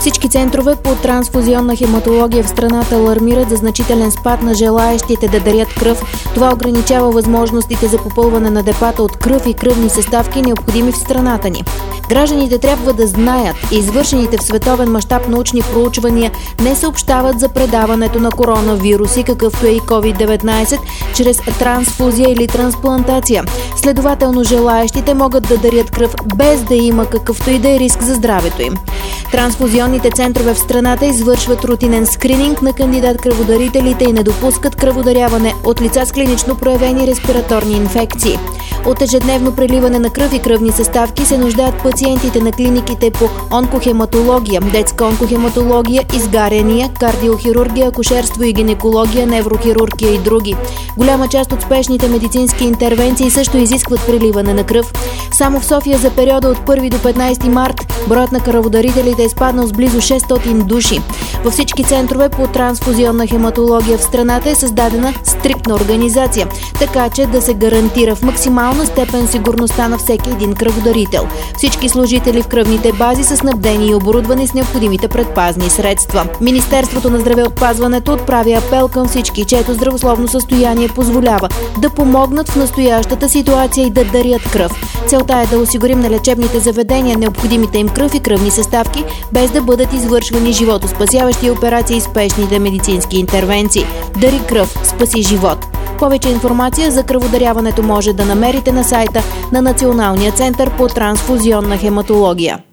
Всички центрове по трансфузионна хематология в страната алармират за значителен спад на желаещите да дарят кръв. Това ограничава възможностите за попълване на депата от кръв и кръвни съставки, необходими в страната ни. Гражданите трябва да знаят, извършените в световен мащаб научни проучвания не съобщават за предаването на коронавируси, какъвто е и COVID-19, чрез трансфузия или трансплантация. Следователно, желаещите могат да дарят кръв без да има какъвто и да е риск за здравето им. Трансфузионните центрове в страната извършват рутинен скрининг на кандидат-кръводарителите и не допускат кръводаряване от лица с клинично проявени респираторни инфекции. От ежедневно преливане на кръв и кръвни съставки се нуждаят пациентите на клиниките по онкохематология, детска онкохематология, изгаряния, кардиохирургия, акушерство и гинекология, неврохирургия и други. Голяма част от спешните медицински интервенции също изискват преливане на кръв. Само в София за периода от 1 до 15 март броят на кръводарителите е спаднал с близо 600 души. Във всички центрове по трансфузионна хематология в страната е създадена стриктна организация, така че да се гарантира в максимална степен сигурността на всеки един кръводарител. Всички служители в кръвните бази са снабдени и оборудвани с необходимите предпазни средства. Министерството на здравеопазването отправя апел към всички, чието здравословно състояние позволява да помогнат в настоящата ситуация и да дарят кръв. Целта е да осигурим на лечебните заведения необходимите им кръв и кръвни съставки, без да бъдат извършвани животоспасяващи операции и спешните медицински интервенции. Дари кръв, спаси живот. Повече информация за кръводаряването може да намерите на сайта на Националния център по трансфузионна хематология.